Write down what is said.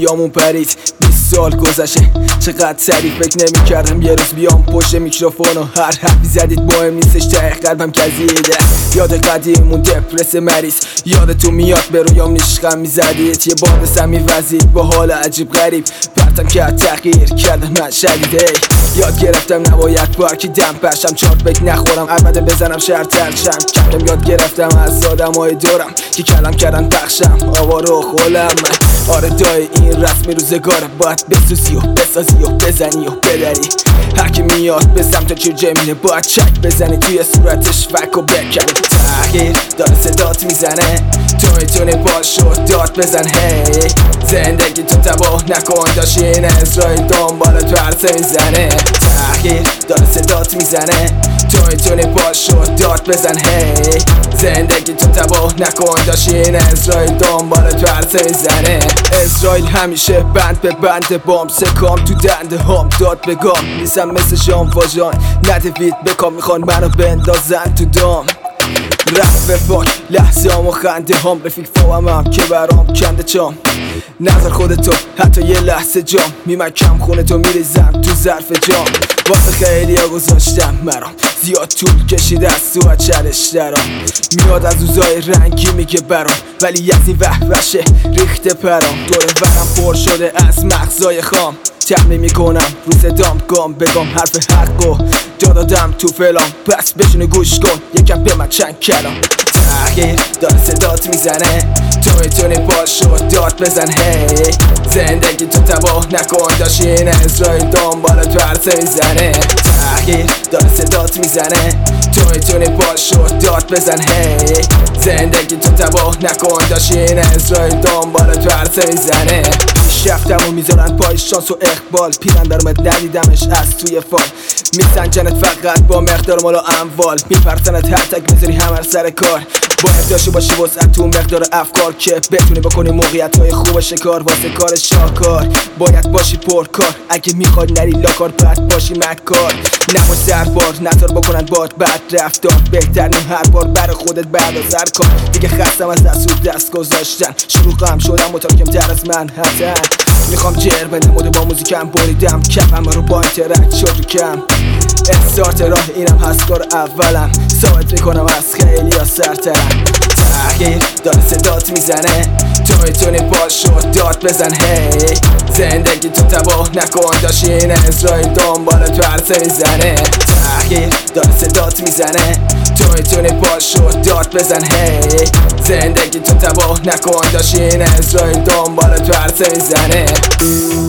رویامون پرید 20 سال گذشته چقدر سریع فکر نمی‌کردم یه روز بیام پشت میکروفون و هر حرفی زدید مهم نیستش ته قلبم کزیده یاد قدیمون دپرس مریض یادتون میاد به رویام نیشخم میزدید یه بار دستم میوزید با حال عجیب غریب پرتم کرد تغییر کردم من شدیده یاد گرفتم نباید بارکی دم پرشم چارت بک نخورم عربده بزنم شهر ترشم کم یاد گرفتم از آدمای دورم که کلم کردن پخشم آوار و خولم آره دای این رسمی روزگاره باید بسوزی و بسازی و بزنی و بدری هر کی میاد به سمت چه جمیله باید چک بزنی توی صورتش فک و بکن تغییر داره صدات میزنه تو میتونی باش و داد بزن هی زندگی تو تباه نکن داشتی این اسرائیل دنبال تو عرصه میزنه تغییر داره صدات میزنه تو میتونی باش و داد بزن هی زندگی تو تباه نکن داشتی این اسرائیل دنبال تو عرصه میزنه اسرائیل همیشه بند به بند بام سکام تو دنده هم داد بگم نیستم مثل شام واجان ندوید بکام میخوان منو بندازن تو دام رفت به فاک لحظه هم و خنده هم رفیق فاهم هم که برام کنده چام نظر خودتو حتی یه لحظه جام میمکم خونه تو میریزم تو ظرف جام واسه خیلی ها گذاشتم مرام زیاد طول کشید از تو چرش درام میاد از اوزای رنگی میگه برام ولی از این وحوشه ریخته پرام دور ورم پر شده از مغزای خام تحمیل میکنم روز دام گام بگم حرف حقو دادم تو فلام پس بشینه گوش کن یکم به من چند کلام تغییر داره صدات میزنه تو میتونی باش و داد بزن هی زندگی تو تباه نکن داشتی این اسرائیل دنبال تو عرصه میزنه تغییر داره صدات میزنه تو میتونی باش و داد بزن هی زندگی تو تباه نکن داشتی این اسرائیل دنبال تو عرصه میزنه پیشرفتم و میذارن پای شانس و اقبال پیرن درمت ندیدمش از توی فال میسنجنت فقط با مقدار مال و اموال میپرسنت هر تک میذاری همه سر کار باید داشته باشی واسه تو مقدار افکار که بتونی بکنی موقعیت های خوب شکار واسه کار شاکار باید باشی پرکار اگه میخواد نری لاکار بعد باشی مکار نباش دربار نظر بکنن باد بعد رفتار بهترین هر بار برای خودت بعد از هر کار دیگه خستم از دست گذاشتن شروعم شدم متراکم تر از من حتن میخوام جر بدم و با موزیکم بریدم کفم رو با این ترک شد کم استارت راه اینم هست کار اولم ثابت میکنم از خیلی ها سرترم تغییر داره صدات میزنه تو میتونی باش و داد بزن هی زندگی تو تباه نکن داشتی این اسرائیل دنبال تو عرصه میزنه تغییر داره صدات میزنه تو میتونی باش و داد بزن هی زندگی تو تباه نکن داشتی این اسرائیل دنبال تو عرصه میزنه